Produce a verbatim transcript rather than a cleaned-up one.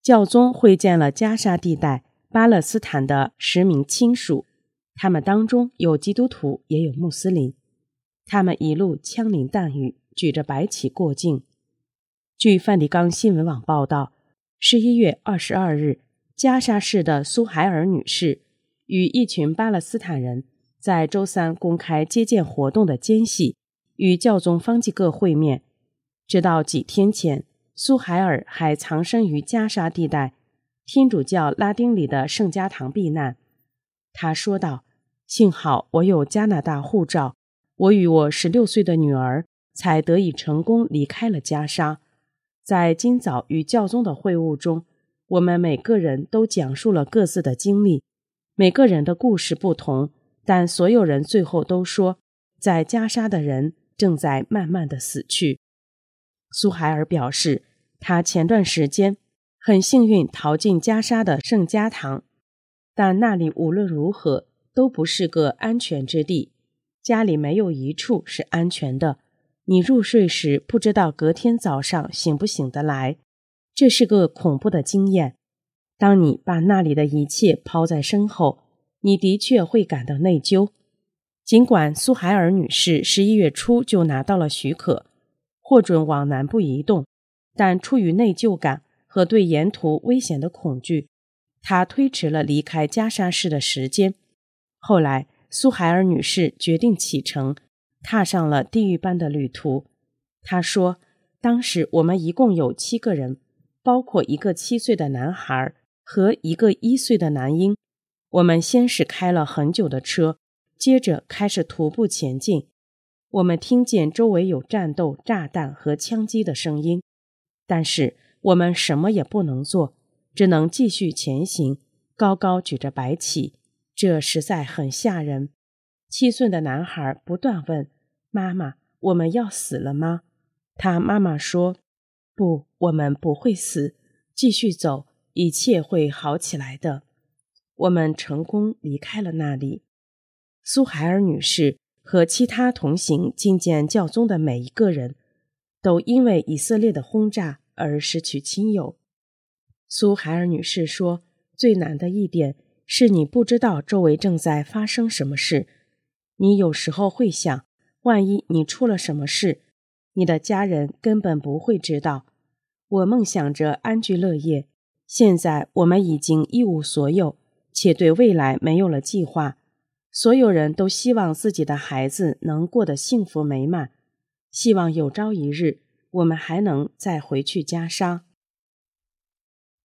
教宗会见了加沙地带巴勒斯坦的十名亲属，他们当中有基督徒也有穆斯林，他们一路枪林弹雨，举着白旗过境。据梵蒂冈新闻网报道，十一月二十二日，加沙市的苏海尔女士与一群巴勒斯坦人在周三公开接见活动的间隙与教宗方济各会面。直到几天前，苏海尔还藏身于加沙地带天主教拉丁里的圣家堂避难。他说道，幸好我有加拿大护照，我与我十六岁的女儿才得以成功离开了加沙。在今早与教宗的会晤中，我们每个人都讲述了各自的经历，每个人的故事不同，但所有人最后都说，在加沙的人正在慢慢的死去。苏海尔表示，他前段时间很幸运逃进加沙的圣家堂，但那里无论如何都不是个安全之地，家里没有一处是安全的，你入睡时不知道隔天早上醒不醒得来，这是个恐怖的经验。当你把那里的一切抛在身后，你的确会感到内疚。尽管苏海尔女士十一月初就拿到了许可，获准往南部移动，但出于内疚感和对沿途危险的恐惧，她推迟了离开加沙市的时间。后来，苏海尔女士决定启程，踏上了地狱般的旅途。她说，当时我们一共有七个人，包括一个七岁的男孩和一个一岁的男婴。我们先是开了很久的车，接着开始徒步前进。我们听见周围有战斗、炸弹和枪击的声音，但是我们什么也不能做，只能继续前行，高高举着白旗。这实在很吓人。七岁的男孩不断问，妈妈，我们要死了吗？他妈妈说，不，我们不会死，继续走，一切会好起来的。我们成功离开了那里。苏海尔女士和其他同行觐见教宗的每一个人，都因为以色列的轰炸而失去亲友。苏海尔女士说，最难的一点是你不知道周围正在发生什么事。你有时候会想，万一你出了什么事，你的家人根本不会知道。我梦想着安居乐业，现在我们已经一无所有，且对未来没有了计划。所有人都希望自己的孩子能过得幸福美满，希望有朝一日我们还能再回去加沙。